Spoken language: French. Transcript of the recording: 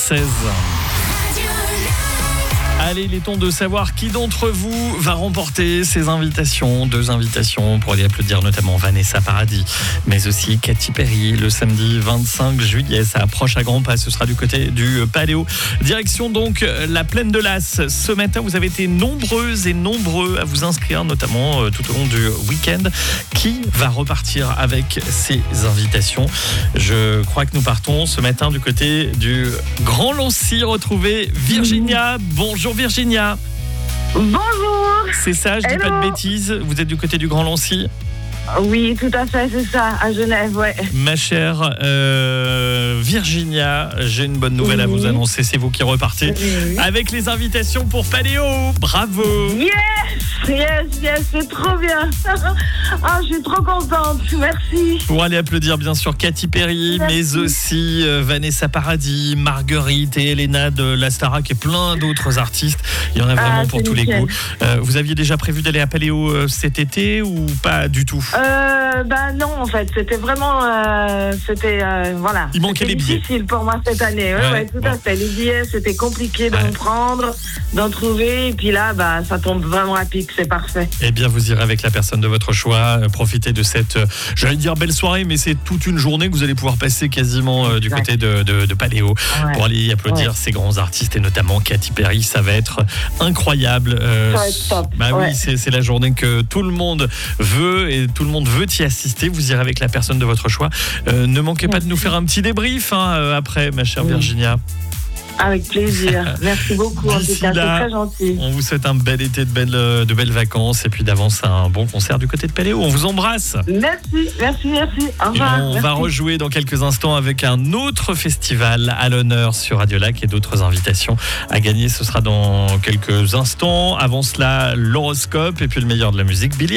8h16. Allez, il est temps de savoir qui d'entre vous va remporter ces invitations. 2 invitations pour aller applaudir notamment Vanessa Paradis, mais aussi Katy Perry le samedi 25 juillet. Ça approche à grands pas, ce sera du côté du Paléo. Direction donc la Plaine de Las. Ce matin, vous avez été nombreuses et nombreux à vous inscrire, notamment tout au long du week-end. Qui va repartir avec ces invitations? Je crois que nous partons ce matin du côté du Grand Lancy, retrouver Virginia. Bonjour Virginia. Bonjour. C'est ça, je dis pas de bêtises. Vous êtes du côté du Grand Lancy? Oui, tout à fait, c'est ça, à Genève, ouais. Ma chère Virginia, j'ai une bonne nouvelle à vous annoncer. C'est vous qui repartez avec les invitations pour Paléo. Bravo. Yes, c'est trop bien. Ah, je suis trop contente, merci. Pour aller applaudir bien sûr Katy Perry, mais aussi Vanessa Paradis, Marguerite et Elena de la Starac et plein d'autres artistes. Il y en a vraiment pour tous les goûts. Vous aviez déjà prévu d'aller à Paléo cet été ou pas du tout? Non, en fait, c'était vraiment, voilà. Il manquait les billets. Difficile pour moi cette année. Ouais, tout à fait. Les billets, c'était compliqué d'en prendre, d'en trouver. Et puis là, ça tombe vraiment à pic. C'est parfait. Eh bien, vous irez avec la personne de votre choix. Profitez de cette, j'allais dire belle soirée, mais c'est toute une journée que vous allez pouvoir passer quasiment du côté de Paléo pour aller applaudir ces grands artistes et notamment Katy Perry. Ça va être incroyable. Ça va être top. Oui, c'est la journée que tout le monde veut et tout le monde veut y assister. Vous irez avec la personne de votre choix. Ne manquez pas de nous faire un petit débrief après, ma chère Virginia. Avec plaisir. Merci beaucoup. En tout cas, c'est très gentil. On vous souhaite un bel été, de belles vacances et puis d'avance un bon concert du côté de Paléo. On vous embrasse. Merci. Au revoir. On va rejouer dans quelques instants avec un autre festival à l'honneur sur Radio Lac et d'autres invitations à gagner. Ce sera dans quelques instants. Avant cela, l'horoscope et puis le meilleur de la musique, Billy.